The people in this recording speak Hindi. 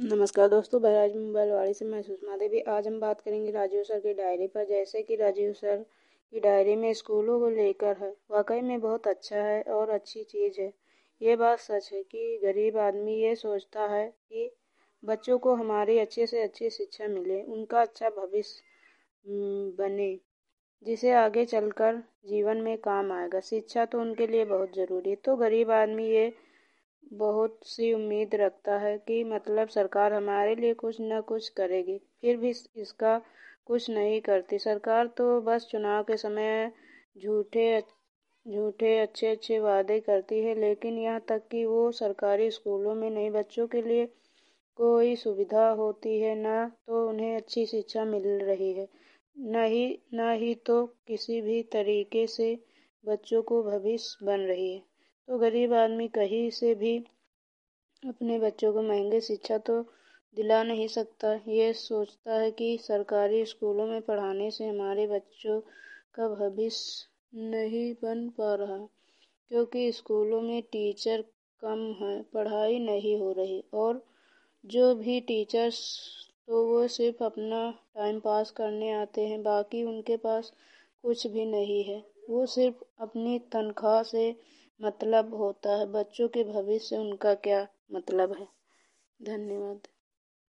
नमस्कार दोस्तों, बहराइच मोबाइलवाड़ी से मैं सुषमा देवी। आज हम बात करेंगे राजीव सर की डायरी पर। जैसे कि राजीव सर की डायरी में स्कूलों को लेकर है, वाकई में बहुत अच्छा है और अच्छी चीज़ है। ये बात सच है कि गरीब आदमी ये सोचता है कि बच्चों को हमारी अच्छे से अच्छी शिक्षा मिले, उनका अच्छा भविष्य बने, जिसे आगे चलकर जीवन में काम आएगा। शिक्षा तो उनके लिए बहुत ज़रूरी है। तो गरीब आदमी ये बहुत सी उम्मीद रखता है कि मतलब सरकार हमारे लिए कुछ न कुछ करेगी, फिर भी इसका कुछ नहीं करती। सरकार तो बस चुनाव के समय झूठे झूठे अच्छे अच्छे वादे करती है, लेकिन यहाँ तक कि वो सरकारी स्कूलों में नए बच्चों के लिए कोई सुविधा होती है, न तो उन्हें अच्छी शिक्षा मिल रही है, न ही तो किसी भी तरीके से बच्चों को भविष्य बन रही है। तो गरीब आदमी कहीं से भी अपने बच्चों को महंगी शिक्षा तो दिला नहीं सकता। ये सोचता है कि सरकारी स्कूलों में पढ़ाने से हमारे बच्चों का भविष्य नहीं बन पा रहा, क्योंकि स्कूलों में टीचर कम है, पढ़ाई नहीं हो रही, और जो भी टीचर्स तो वो सिर्फ अपना टाइम पास करने आते हैं, बाकी उनके पास कुछ भी नहीं है। वो सिर्फ अपनी तनख्वाह से मतलब होता है, बच्चों के भविष्य से उनका क्या मतलब है। धन्यवाद।